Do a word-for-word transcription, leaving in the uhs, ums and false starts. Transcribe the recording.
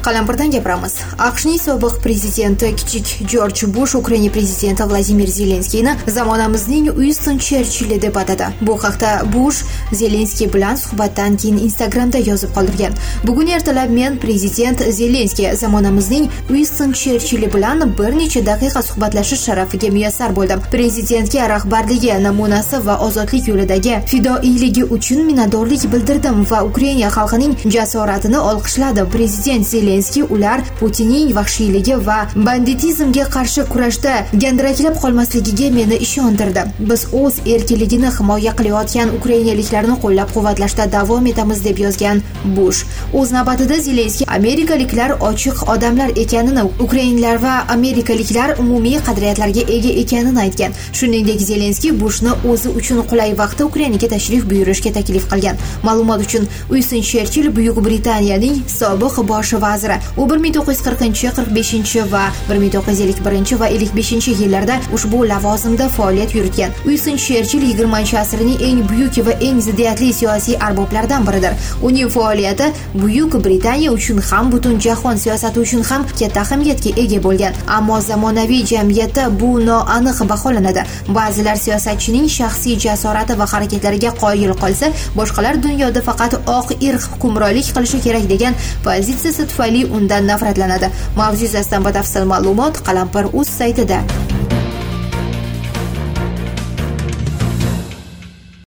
Qalampirdan gapiramiz. AQShning sobiq prezidenti kichik Jorj Bush Ukraina prezidenti Vladimir Zelenskiyni zamonamizning Uinston Cherchilli deb atadi. Bu haqda Bush Zelenskiy bilan suhbatdan keyin Instagramda yozib qoldirgan. Bugun ertalab men prezident Zelenskiy zamonamizning Uinston Cherchilli bilan bir necha daqiqa suhbatlashish sharafiga muyassar bo'ldim. Prezidentga rahbarligi, namunasi va ozodlik yo'lidagi fidoiligi uchun minnatdorlik bildirdim va Ukraina xalqining jasoratini olqishladim. Prezident Zelenskiy ular Putinning vahshiyligi va banditizmga qarshi kurashda gandiraklab qolmasligiga meni ishontirdi. Biz o'z erkinligini himoya qilayotgan ukrainaliklarni qo'llab-quvvatlashda davom etamiz deb yozgan Bush. O'z navbatida Zelenskiy amerikaliklar ochiq odamlar ekanini, ukrainlar va amerikaliklar umumiy qadriyatlarga ega ekanini aytgan. Shuningdek, Zelenskiy Bushni o'zi uchun qulay vaqtda Ukrainaga tashrif buyurishga taklif qilgan. Ma'lumot uchun, Uinston Cherchill Buyuk Britaniyaning sobiq bosh vaziri. U bir ming to'qqiz yuz qirqinchi, qirq beshinchi va bir ming to'qqiz yuz ellik birinchi va ellik beshinchi yillarda ushbu lavozimda faoliyat yuritgan. Uinston Cherchill yigirmanchi asrning eng buyuk va eng ziddiyatli siyosiy arboblaridan biridir. Uning faoliyati Buyuk Britaniya uchun ham butun jahon siyosati uchun ham katta ahamiyatga ega bo'lgan. Ammo zamonaviy jamiyatda bu noaniq baholanadi. Ba'zilar siyosatchining shaxsiy jasorati va harakatlariga qoyil qolsa, boshqalar dunyoda faqat oq irq hukmronlik qilishi kerak degan pozitsiyasi tufayli undan nafratlanadi. Mavzu yuzasidan batafsil ma'lumot Qalampir.uz saytida.